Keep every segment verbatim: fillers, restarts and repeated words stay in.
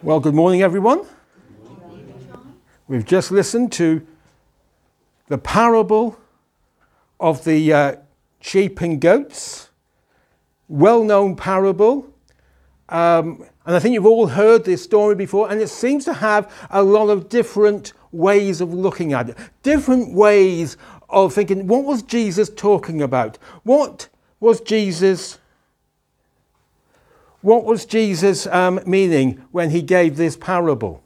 Well, good morning, everyone. We've just listened to the parable of the uh, sheep and goats, well-known parable. Um, and I think you've all heard this story before, and it seems to have a lot of different ways of looking at it, different ways of thinking, what was Jesus talking about? What was Jesus What was Jesus um, meaning when he gave this parable?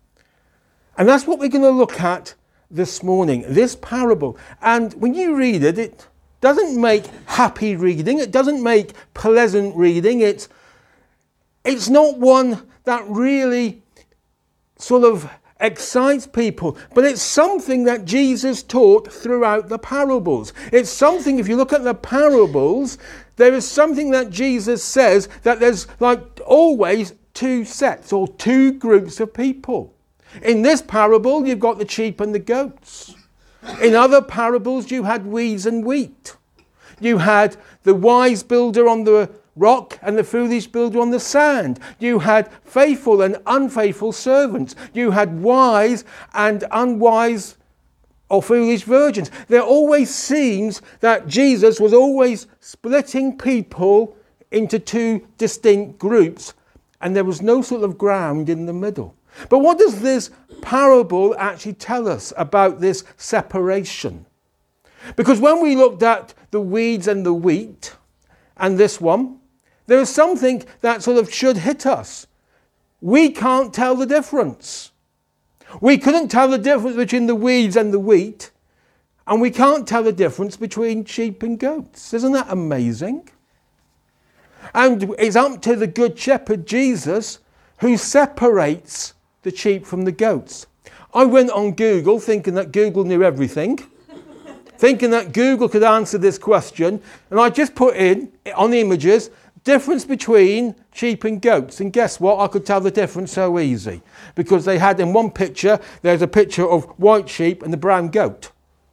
And that's what we're going to look at this morning, this parable. And when you read it, it doesn't make happy reading. It doesn't make pleasant reading. It's, it's not one that really sort of excites people, but it's something that Jesus taught throughout the parables. It's something, if you look at the parables, there is something that Jesus says, that there's like always two sets or two groups of people. In this parable, you've got the sheep and the goats. In other parables, you had weeds and wheat. You had the wise builder on the rock and the foolish builder on the sand. You had faithful and unfaithful servants. You had wise and unwise or foolish virgins. There always seems that Jesus was always splitting people into two distinct groups, and there was no sort of ground in the middle. But what does this parable actually tell us about this separation? Because when we looked at the weeds and the wheat, and this one, there is something that sort of should hit us. We can't tell the difference. We couldn't tell the difference between the weeds and the wheat, and we can't tell the difference between sheep and goats. Isn't that amazing? And it's up to the Good Shepherd, Jesus, who separates the sheep from the goats. I went on Google thinking that Google knew everything, thinking that Google could answer this question, and I just put in, on the images, difference between sheep and goats. And guess what? I could tell the difference so easy. Because they had in one picture, there's a picture of white sheep and the brown goat.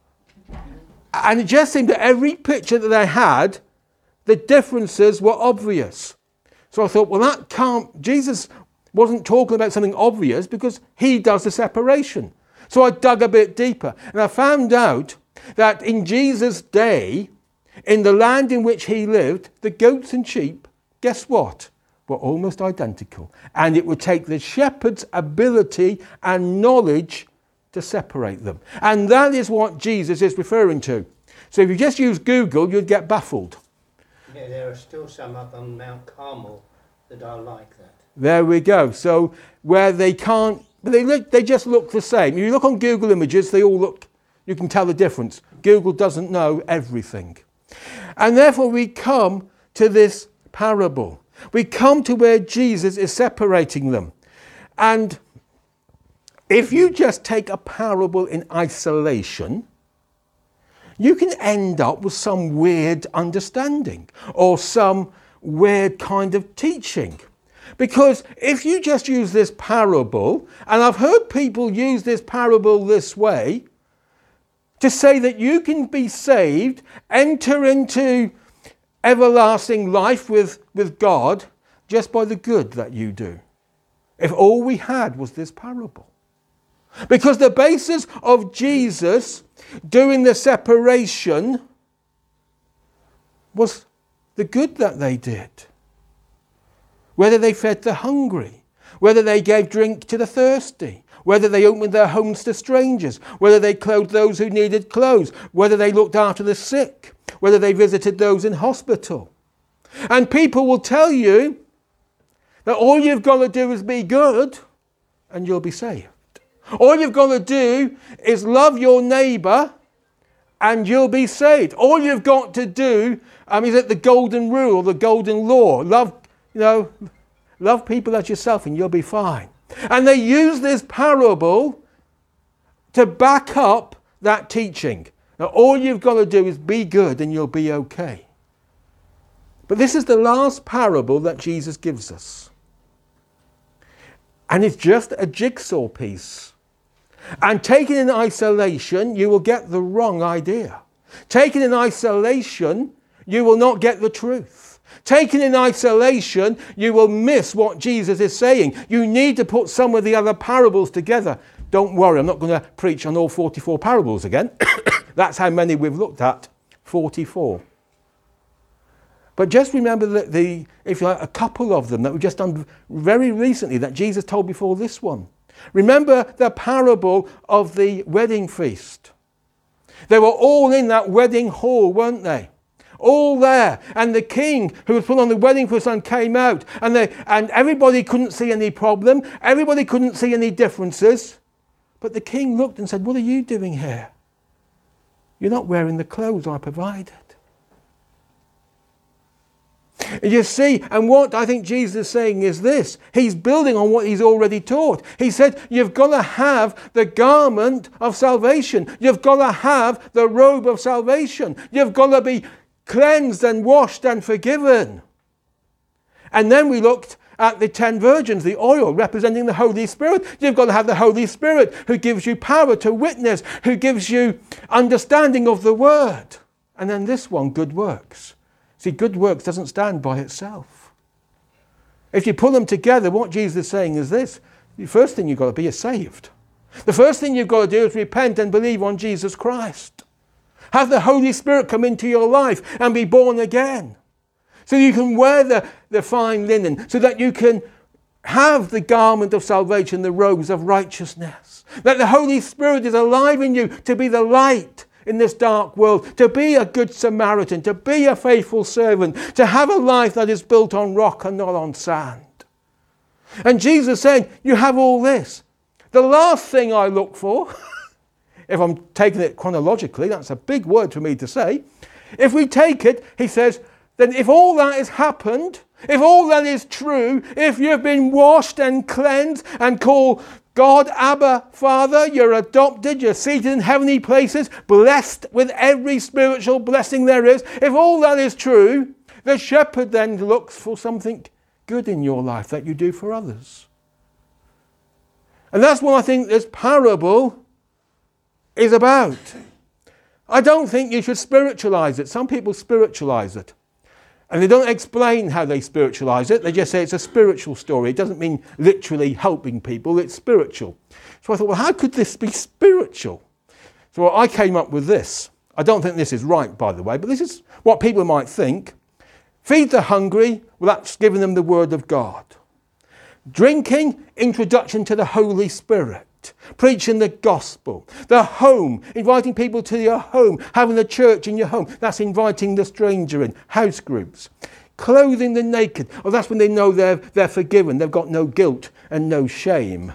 And it just seemed that every picture that they had, the differences were obvious. So I thought, well, that can't, Jesus wasn't talking about something obvious because he does the separation. So I dug a bit deeper and I found out that in Jesus' day, in the land in which he lived, the goats and sheep, guess what, were almost identical. And it would take the shepherd's ability and knowledge to separate them. And that is what Jesus is referring to. So if you just use Google, you'd get baffled. Yeah, there are still some up on Mount Carmel that are like that. There we go. So where they can't, but they look, they just look the same. If you look on Google Images, they all look, you can tell the difference. Google doesn't know everything. And therefore we come to this parable. We come to where Jesus is separating them. And if you just take a parable in isolation, you can end up with some weird understanding or some weird kind of teaching. Because if you just use this parable, and I've heard people use this parable this way, to say that you can be saved, enter into everlasting life with, with God just by the good that you do. If all we had was this parable. Because the basis of Jesus doing the separation was the good that they did. Whether they fed the hungry, whether they gave drink to the thirsty, whether they opened their homes to strangers, whether they clothed those who needed clothes, whether they looked after the sick, whether they visited those in hospital. And people will tell you that all you've got to do is be good and you'll be saved. All you've got to do is love your neighbour and you'll be saved. All you've got to do um, is at the golden rule, the golden law. Love, you know, love people as yourself and you'll be fine. And they use this parable to back up that teaching. Now, all you've got to do is be good and you'll be okay. But this is the last parable that Jesus gives us. And it's just a jigsaw piece. And taken in isolation, you will get the wrong idea. Taken in isolation, you will not get the truth. Taken in isolation, you will miss what Jesus is saying. You need to put some of the other parables together. Don't worry, I'm not going to preach on all forty-four parables again. That's how many we've looked at, forty-four. But just remember that the, if you like, a couple of them that we've just done very recently that Jesus told before this one. Remember the parable of the wedding feast. They were all in that wedding hall, weren't they? All there. And the king who was put on the wedding feast and came out. And, they, and everybody couldn't see any problem. Everybody couldn't see any differences. But the king looked and said, what are you doing here? You're not wearing the clothes I provided. You see, and what I think Jesus is saying is this. He's building on what he's already taught. He said, you've got to have the garment of salvation. You've got to have the robe of salvation. You've got to be cleansed and washed and forgiven. And then we looked at the ten virgins, the oil representing the Holy Spirit. You've got to have the Holy Spirit who gives you power to witness, who gives you understanding of the word. And then this one, good works. See, good works doesn't stand by itself. If you put them together, what Jesus is saying is this. The first thing you've got to be is saved. The first thing you've got to do is repent and believe on Jesus Christ. Have the Holy Spirit come into your life and be born again. So you can wear the, the fine linen, so that you can have the garment of salvation, the robes of righteousness. That the Holy Spirit is alive in you to be the light in this dark world, to be a good Samaritan, to be a faithful servant, to have a life that is built on rock and not on sand. And Jesus saying, you have all this. The last thing I look for, if I'm taking it chronologically, that's a big word for me to say. If we take it, he says, then if all that has happened, if all that is true, if you've been washed and cleansed and called God, Abba, Father, you're adopted, you're seated in heavenly places, blessed with every spiritual blessing there is. If all that is true, the shepherd then looks for something good in your life that you do for others. And that's what I think this parable is about. I don't think you should spiritualize it. Some people spiritualize it. And they don't explain how they spiritualize it. They just say it's a spiritual story. It doesn't mean literally helping people. It's spiritual. So I thought, well, how could this be spiritual? So I came up with this. I don't think this is right, by the way, but this is what people might think. Feed the hungry, well, that's giving them the word of God. Drinking, introduction to the Holy Spirit. Preaching the gospel. The home, inviting people to your home. Having a church in your home, that's inviting the stranger in. House groups. Clothing the naked, oh, that's when they know they're, they're forgiven. They've got no guilt and no shame.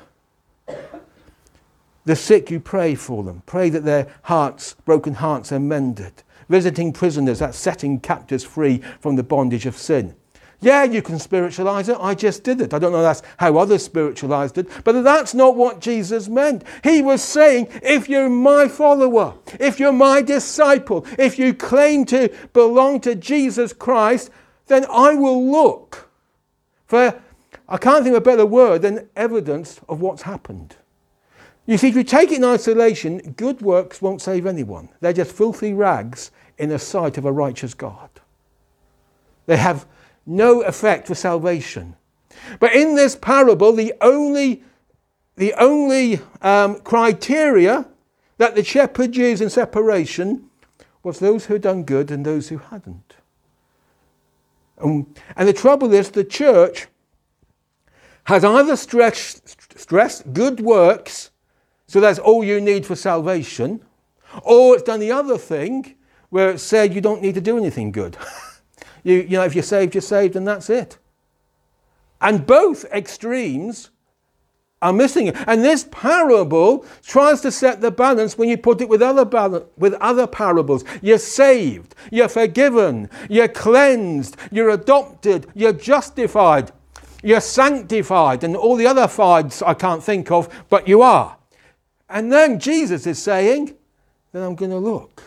The sick, you pray for them. Pray that their hearts, broken hearts, are mended. Visiting prisoners, that's setting captives free from the bondage of sin. Yeah, you can spiritualize it. I just did it. I don't know that's how others spiritualized it, but that's not what Jesus meant. He was saying, if you're my follower, if you're my disciple, if you claim to belong to Jesus Christ, then I will look for, I can't think of a better word than evidence of what's happened. You see, if you take it in isolation, good works won't save anyone. They're just filthy rags in the sight of a righteous God. They have no effect for salvation. But in this parable, the only, the only um, criteria that the shepherd used in separation was those who had done good and those who hadn't. Um, and the trouble is, the church has either stressed, stressed good works, so that's all you need for salvation, or it's done the other thing where it said you don't need to do anything good. You, you know, if you're saved, you're saved, and that's it. And both extremes are missing it. And this parable tries to set the balance when you put it with other bal- with other parables. You're saved, you're forgiven, you're cleansed, you're adopted, you're justified, you're sanctified, and all the other fides I can't think of, but you are. And then Jesus is saying, then I'm going to look.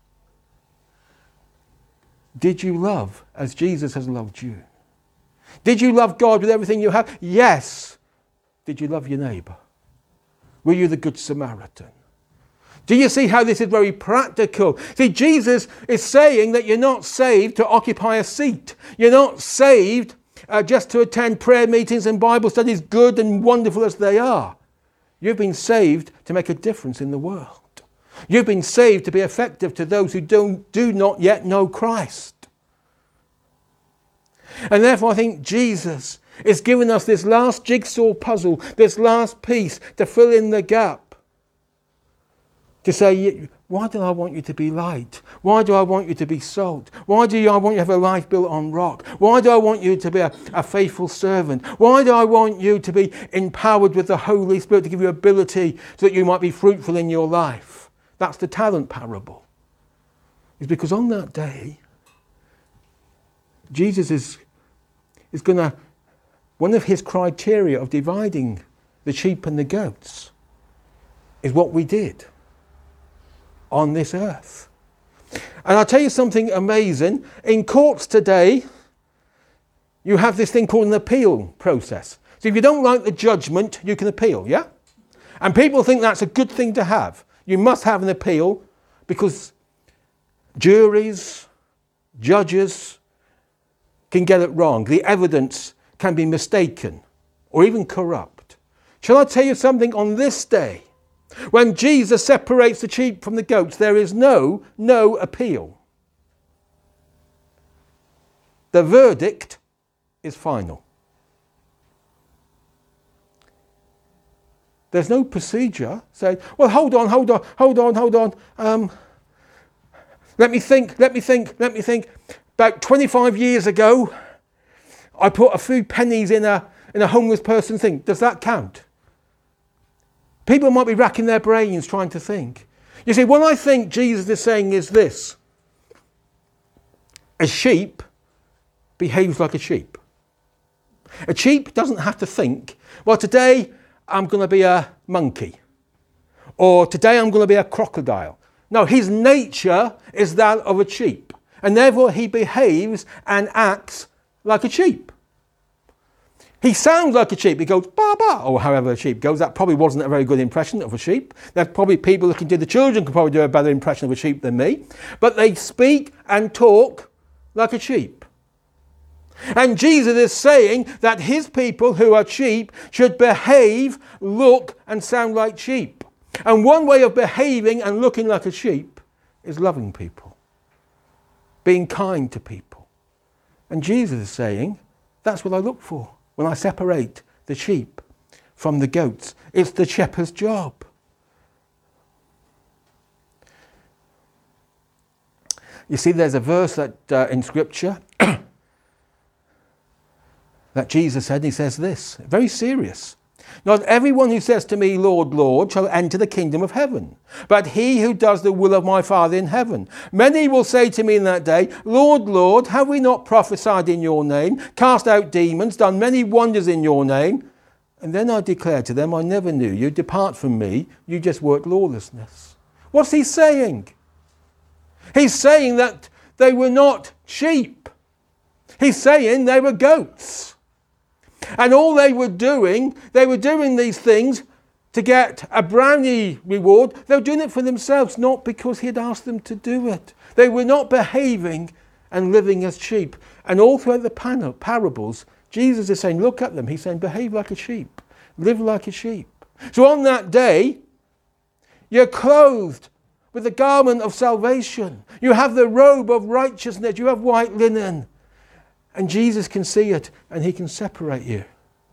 Did you love as Jesus has loved you? Did you love God with everything you have? Yes. Did you love your neighbour? Were you the good Samaritan? Do you see how this is very practical? See, Jesus is saying that you're not saved to occupy a seat. You're not saved uh, just to attend prayer meetings and Bible studies, good and wonderful as they are. You've been saved to make a difference in the world. You've been saved to be effective to those who don't, do not yet know Christ. And therefore I think Jesus is giving us this last jigsaw puzzle, this last piece to fill in the gap. To say, why do I want you to be light? Why do I want you to be salt? Why do I want you to have a life built on rock? Why do I want you to be a, a faithful servant? Why do I want you to be empowered with the Holy Spirit to give you ability so that you might be fruitful in your life? That's the talent parable. It's because on that day, Jesus is, is going to, one of his criteria of dividing the sheep and the goats is what we did on this earth. And I'll tell you something amazing. In courts today, you have this thing called an appeal process. So if you don't like the judgment, you can appeal, yeah? And people think that's a good thing to have. You must have an appeal because juries, judges can get it wrong. The evidence can be mistaken or even corrupt. Shall I tell you something on this day? When Jesus separates the sheep from the goats, there is no, no appeal. The verdict is final. There's no procedure saying, well, hold on, hold on, hold on, hold on. Um, let me think, let me think, let me think. About twenty-five years ago, I put a few pennies in a, in a homeless person's thing. Does that count? People might be racking their brains trying to think. You see, what I think Jesus is saying is this. A sheep behaves like a sheep. A sheep doesn't have to think, well, today I'm going to be a monkey. Or today I'm going to be a crocodile. No, his nature is that of a sheep. And therefore he behaves and acts like a sheep. He sounds like a sheep. He goes, ba ba, or however a sheep goes. That probably wasn't a very good impression of a sheep. There's probably people who can do, the children could probably do a better impression of a sheep than me. But they speak and talk like a sheep. And Jesus is saying that his people who are sheep should behave, look and sound like sheep. And one way of behaving and looking like a sheep is loving people. Being kind to people. And Jesus is saying, that's what I look for. When I separate the sheep from the goats, it's the shepherd's job. You see, there's a verse that uh, in Scripture that Jesus said, and he says this, very serious. Not everyone who says to me, Lord, Lord, shall enter the kingdom of heaven, but he who does the will of my Father in heaven. Many will say to me in that day, Lord, Lord, have we not prophesied in your name, cast out demons, done many wonders in your name? And then I declare to them, I never knew you. Depart from me. You just work lawlessness. What's he saying? He's saying that they were not sheep. He's saying they were goats. And all they were doing, they were doing these things to get a brownie reward. They were doing it for themselves, not because he had asked them to do it. They were not behaving and living as sheep. And all throughout the parables, Jesus is saying, look at them. He's saying, behave like a sheep. Live like a sheep. So on that day, you're clothed with the garment of salvation. You have the robe of righteousness. You have white linen. And Jesus can see it and he can separate you.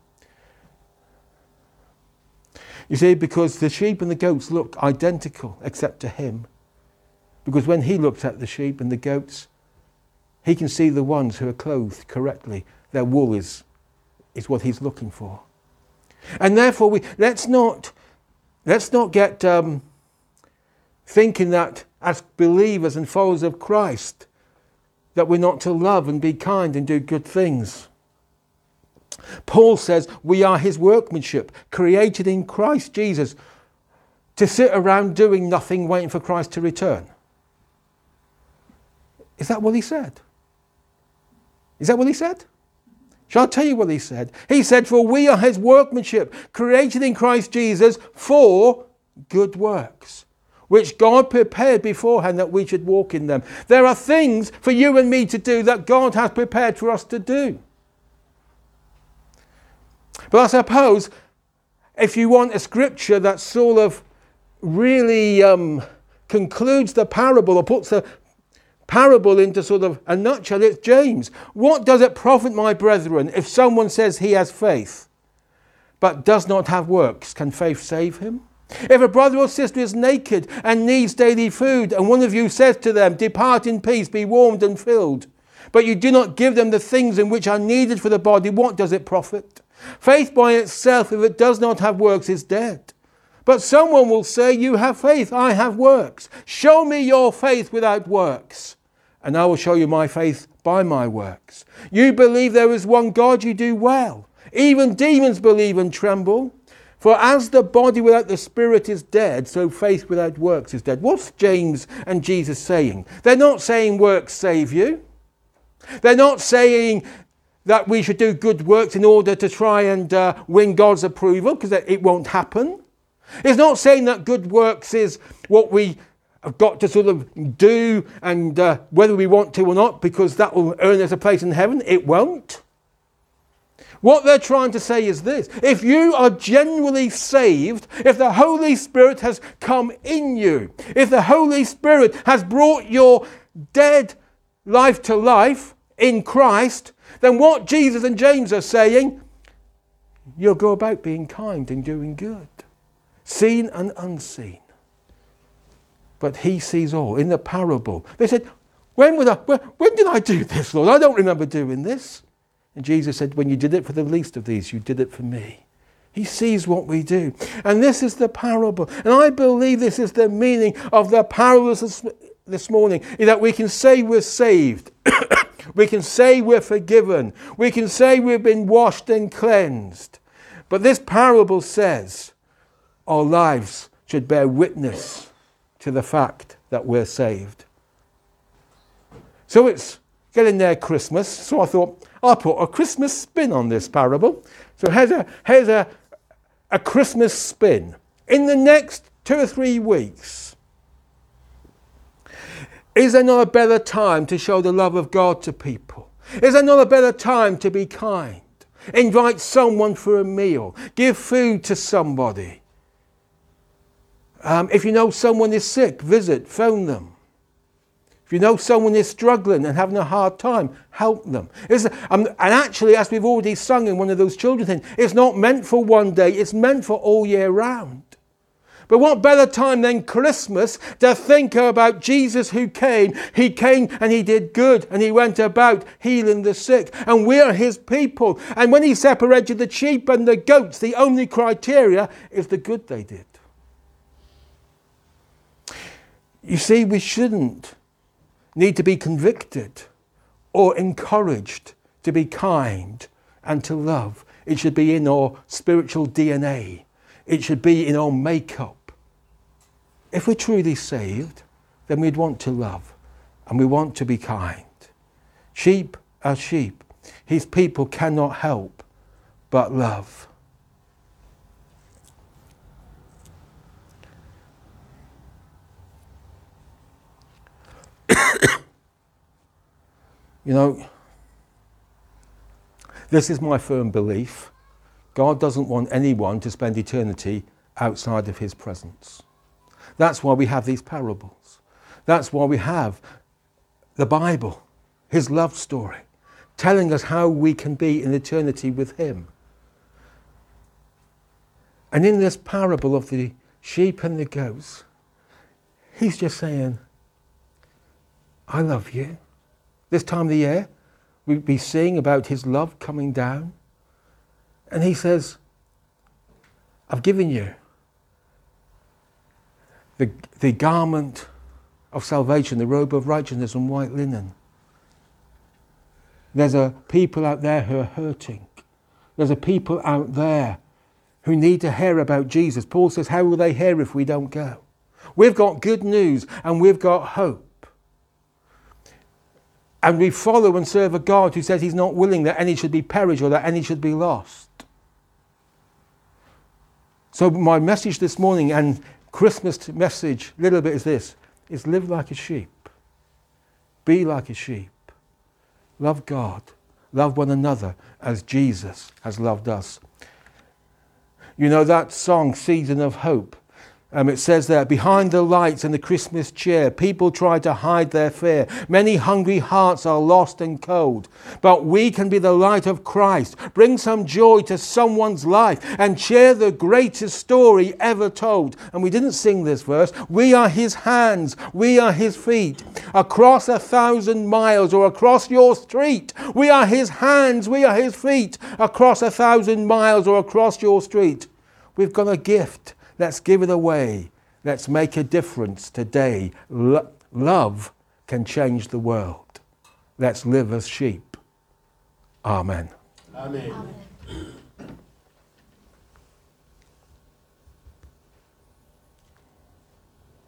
You see, because the sheep and the goats look identical except to him. Because when he looks at the sheep and the goats, he can see the ones who are clothed correctly. Their wool is, is what he's looking for. And therefore, we let's not, let's not get um, thinking that as believers and followers of Christ, that we're not to love and be kind and do good things. Paul says we are his workmanship, created in Christ Jesus, to sit around doing nothing, waiting for Christ to return. Is that what he said? Is that what he said? Shall I tell you what he said? He said, for we are his workmanship, created in Christ Jesus for good works, which God prepared beforehand that we should walk in them. There are things for you and me to do that God has prepared for us to do. But I suppose if you want a scripture that sort of really um, concludes the parable or puts the parable into sort of a nutshell, it's James. What does it profit, my brethren, if someone says he has faith but does not have works? Can faith save him? If a brother or sister is naked and needs daily food, and one of you says to them, depart in peace, be warmed and filled, but you do not give them the things in which are needed for the body, what does it profit? Faith by itself, if it does not have works, is dead. But someone will say, you have faith, I have works. Show me your faith without works, and I will show you my faith by my works. You believe there is one God, you do well. Even demons believe and tremble. For as the body without the spirit is dead, so faith without works is dead. What's James and Jesus saying? They're not saying works save you. They're not saying that we should do good works in order to try and uh, win God's approval, because it won't happen. It's not saying that good works is what we have got to sort of do, and uh, whether we want to or not, because that will earn us a place in heaven. It won't. What they're trying to say is this: if you are genuinely saved, if the Holy Spirit has come in you, if the Holy Spirit has brought your dead life to life in Christ, then what Jesus and James are saying, you'll go about being kind and doing good, seen and unseen. But he sees all. In the parable, they said, when, would I, when, when did I do this, Lord? I don't remember doing this. And Jesus said, when you did it for the least of these, you did it for me. He sees what we do. And this is the parable. And I believe this is the meaning of the parables this, this morning, is that we can say we're saved. We can say we're forgiven. We can say we've been washed and cleansed. But this parable says our lives should bear witness to the fact that we're saved. So it's getting near Christmas. So I thought, I'll put a Christmas spin on this parable. So here's a, here's a, a Christmas spin. In the next two or three weeks, is there not a better time to show the love of God to people? Is there not a better time to be kind? Invite someone for a meal. Give food to somebody. Um, if you know someone is sick, visit, phone them. If you know someone is struggling and having a hard time, help them. It's, um, and actually, as we've already sung in one of those children's things, it's not meant for one day, it's meant for all year round. But what better time than Christmas to think about Jesus who came. He came and he did good, and he went about healing the sick. And we are his people. And when he separated the sheep and the goats, the only criteria is the good they did. You see, we shouldn't need to be convicted or encouraged to be kind and to love. It should be in our spiritual D N A. It should be in our makeup. If we're truly saved, then we'd want to love and we want to be kind. Sheep are sheep. His people cannot help but love. You know, this is my firm belief. God doesn't want anyone to spend eternity outside of his presence. That's why we have these parables. That's why we have the Bible, his love story, telling us how we can be in eternity with him. And in this parable of the sheep and the goats, he's just saying, I love you. This time of the year, we'd be seeing about his love coming down. And he says, I've given you the, the garment of salvation, the robe of righteousness and white linen. There's a people out there who are hurting. There's a people out there who need to hear about Jesus. Paul says, how will they hear if we don't go? We've got good news and we've got hope. And we follow and serve a God who says he's not willing that any should be perished or that any should be lost. So my message this morning, and Christmas message, little bit is this, is live like a sheep. Be like a sheep. Love God. Love one another as Jesus has loved us. You know that song, Season of Hope? Um, it says there, behind the lights in the Christmas cheer, people try to hide their fear. Many hungry hearts are lost and cold. But we can be the light of Christ, bring some joy to someone's life, and share the greatest story ever told. And we didn't sing this verse. We are his hands, we are his feet. Across a thousand miles or across your street, we are his hands, we are his feet. Across a thousand miles or across your street. We've got a gift. Let's give it away. Let's make a difference today. Lo- love can change the world. Let's live as sheep. Amen. Amen. Amen.